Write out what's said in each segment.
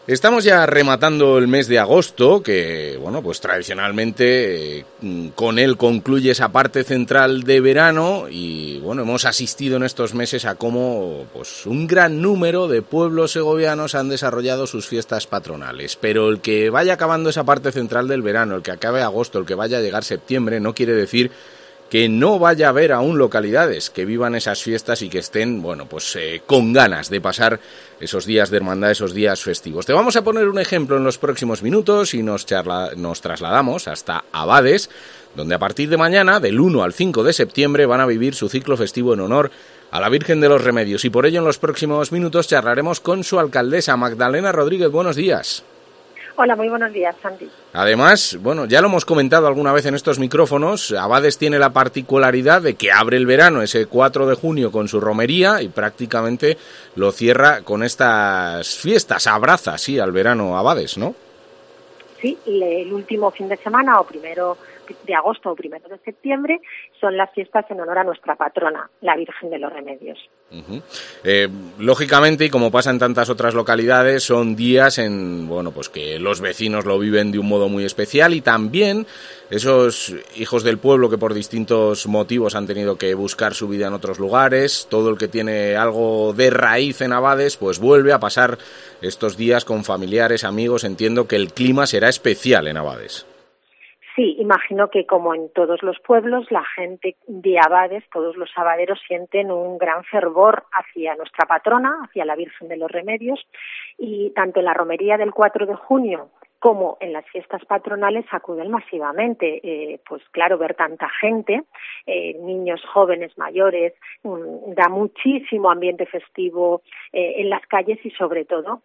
Estamos ya rematando el mes de agosto, que, bueno, pues tradicionalmente con él concluye esa parte central de verano y, bueno, hemos asistido en estos meses a cómo, pues, un gran número de pueblos segovianos han desarrollado sus fiestas patronales. Pero el que vaya acabando esa parte central del verano, el que acabe agosto, el que vaya a llegar septiembre, no quiere decir que no vaya a haber aún localidades que vivan esas fiestas y que estén, bueno, pues con ganas de pasar esos días de hermandad, esos días festivos. Te vamos a poner un ejemplo en los próximos minutos y nos trasladamos hasta Abades, donde a partir de mañana, del 1 al 5 de septiembre, van a vivir su ciclo festivo en honor a la Virgen de los Remedios. Y por ello, en los próximos minutos charlaremos con su alcaldesa, Magdalena Rodríguez. Buenos días. Hola, muy buenos días, Santi. Además, bueno, ya lo hemos comentado alguna vez en estos micrófonos, Abades tiene la particularidad de que abre el verano ese 4 de junio con su romería y prácticamente lo cierra con estas fiestas, abraza, sí, al verano Abades, ¿no? Sí, el último fin de semana o primero de agosto o primero de septiembre son las fiestas en honor a nuestra patrona, la Virgen de los Remedios. Uh-huh. Lógicamente, y como pasa en tantas otras localidades, son días en, bueno, pues que los vecinos lo viven de un modo muy especial y también esos hijos del pueblo que por distintos motivos han tenido que buscar su vida en otros lugares, todo el que tiene algo de raíz en Abades, pues vuelve a pasar estos días con familiares, amigos. Entiendo que el clima será especial en Abades. Sí, imagino que como en todos los pueblos, la gente de Abades, todos los abaderos sienten un gran fervor hacia nuestra patrona, hacia la Virgen de los Remedios, y tanto en la romería del 4 de junio como en las fiestas patronales acuden masivamente. Pues claro, ver tanta gente, niños, jóvenes, mayores, da muchísimo ambiente festivo en las calles y sobre todo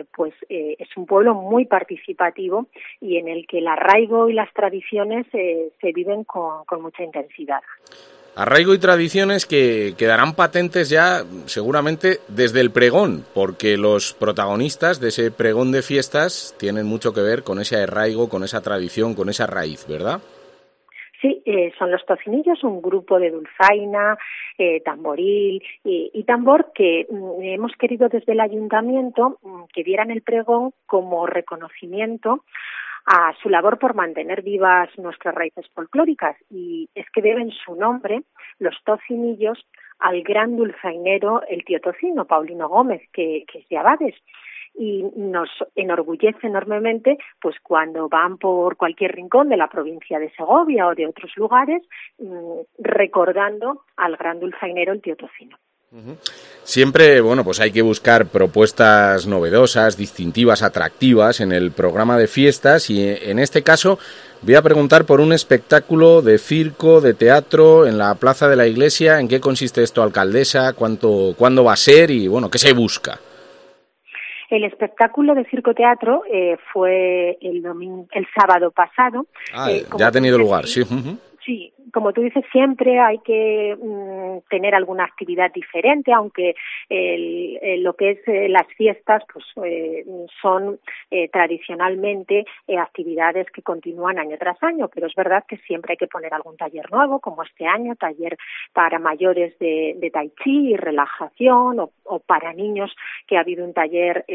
es un pueblo muy participativo y en el que el arraigo y las tradiciones se viven con mucha intensidad. Arraigo y tradiciones que quedarán patentes ya seguramente desde el pregón, porque los protagonistas de ese pregón de fiestas tienen mucho que ver con ese arraigo, con esa tradición, con esa raíz, ¿verdad? Sí, son los tocinillos, un grupo de dulzaina, tamboril y tambor que hemos querido desde el ayuntamiento que dieran el pregón como reconocimiento a su labor por mantener vivas nuestras raíces folclóricas, y es que deben su nombre, los tocinillos, al gran dulzainero, el tío Tocino, Paulino Gómez, que es de Abades. Y nos enorgullece enormemente pues cuando van por cualquier rincón de la provincia de Segovia o de otros lugares recordando al gran dulzainero, el tío Tocino. Siempre, bueno, pues hay que buscar propuestas novedosas, distintivas, atractivas en el programa de fiestas y en este caso voy a preguntar por un espectáculo de circo, de teatro en la Plaza de la Iglesia. ¿En qué consiste esto, alcaldesa? ¿Cuándo va a ser? Y bueno, ¿qué se busca? El espectáculo de circo-teatro fue el sábado pasado. Ya ha tenido lugar, sí. Sí, como tú dices, siempre hay que tener alguna actividad diferente, aunque lo que es las fiestas pues son tradicionalmente actividades que continúan año tras año, pero es verdad que siempre hay que poner algún taller nuevo, como este año, taller para mayores de tai chi y relajación, o para niños, que ha habido un taller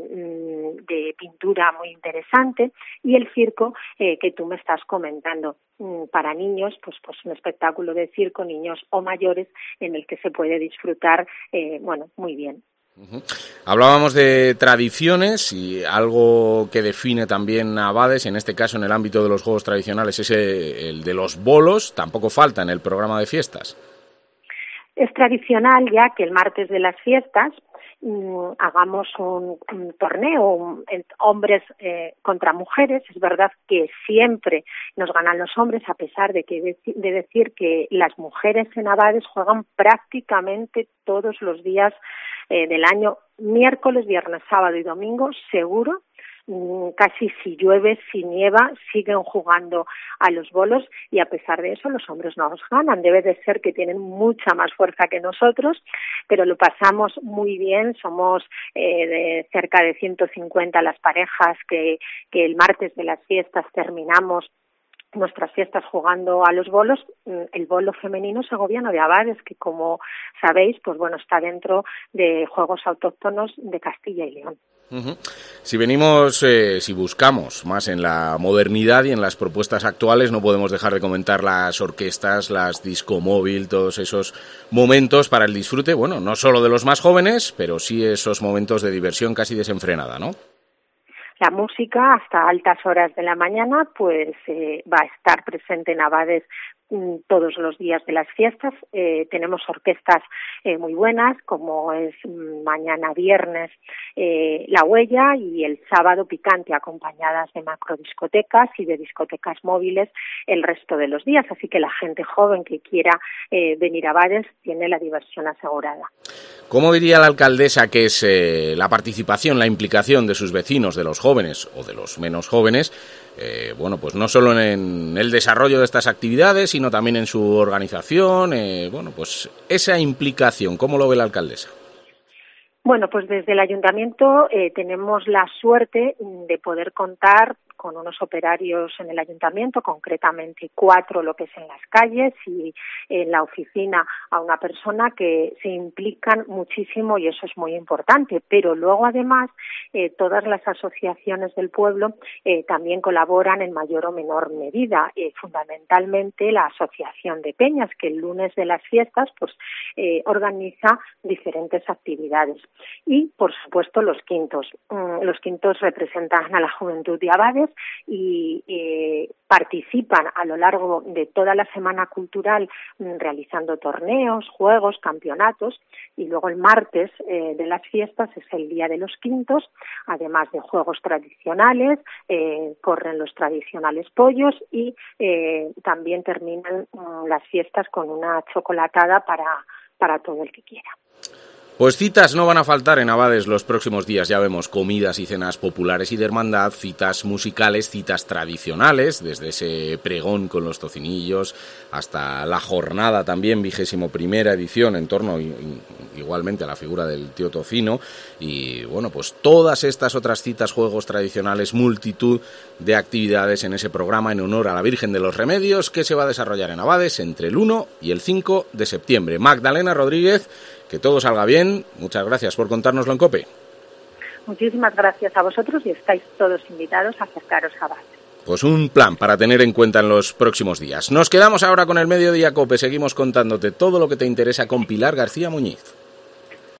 de pintura muy interesante, y el circo que tú me estás comentando. Para niños, pues un espectáculo de circo, niños o mayores, en el que se puede disfrutar, muy bien. Uh-huh. Hablábamos de tradiciones y algo que define también a Abades, en este caso en el ámbito de los juegos tradicionales, es el de los bolos, tampoco falta en el programa de fiestas. Es tradicional ya que el martes de las fiestas hagamos un torneo, hombres contra mujeres. Es verdad que siempre nos ganan los hombres, a pesar de decir que las mujeres en Abades juegan prácticamente todos los días del año, miércoles, viernes, sábado y domingo, seguro. Casi si llueve, si nieva, siguen jugando a los bolos, y a pesar de eso los hombres no nos ganan. Debe de ser que tienen mucha más fuerza que nosotros, pero lo pasamos muy bien. Somos de cerca de 150 las parejas que el martes de las fiestas terminamos nuestras fiestas jugando a los bolos, el bolo femenino segoviano de Abades, que como sabéis, pues bueno, está dentro de juegos autóctonos de Castilla y León. Uh-huh. Si buscamos más en la modernidad y en las propuestas actuales, no podemos dejar de comentar las orquestas, las disco móvil, todos esos momentos para el disfrute, bueno, no solo de los más jóvenes, pero sí esos momentos de diversión casi desenfrenada, ¿no? La música hasta altas horas de la mañana pues va a estar presente en Abades todos los días de las fiestas. Tenemos orquestas muy buenas, como es mañana viernes La Huella y el sábado Picante, acompañadas de macrodiscotecas y de discotecas móviles el resto de los días. Así que la gente joven que quiera venir a Abades tiene la diversión asegurada. ¿Cómo diría la alcaldesa que es la participación, la implicación de sus vecinos, de los jóvenes o de los menos jóvenes, bueno, pues no solo en el desarrollo de estas actividades, sino también en su organización, bueno, pues esa implicación, ¿cómo lo ve la alcaldesa? Bueno, pues desde el ayuntamiento tenemos la suerte de poder contar con unos operarios en el ayuntamiento, concretamente 4 lo que es en las calles y en la oficina a una persona que se implican muchísimo y eso es muy importante. Pero luego además todas las asociaciones del pueblo también colaboran en mayor o menor medida. Fundamentalmente la Asociación de Peñas, que el lunes de las fiestas pues organiza diferentes actividades. Y, por supuesto, los quintos. Los quintos representan a la juventud de Abades y participan a lo largo de toda la semana cultural realizando torneos, juegos, campeonatos y luego el martes de las fiestas es el día de los quintos, además de juegos tradicionales, corren los tradicionales pollos y también terminan las fiestas con una chocolatada para todo el que quiera. Pues citas no van a faltar en Abades los próximos días, ya vemos comidas y cenas populares y de hermandad, citas musicales, citas tradicionales, desde ese pregón con los tocinillos hasta la jornada también, 21ª edición, en torno igualmente a la figura del tío Tocino y bueno, pues todas estas otras citas, juegos tradicionales, multitud de actividades en ese programa en honor a la Virgen de los Remedios que se va a desarrollar en Abades entre el 1 y el 5 de septiembre. Magdalena Rodríguez, que todo salga bien. Muchas gracias por contárnoslo en COPE. Muchísimas gracias a vosotros y estáis todos invitados a acercaros a Abades. Pues un plan para tener en cuenta en los próximos días. Nos quedamos ahora con el Mediodía COPE. Seguimos contándote todo lo que te interesa con Pilar García Muñiz.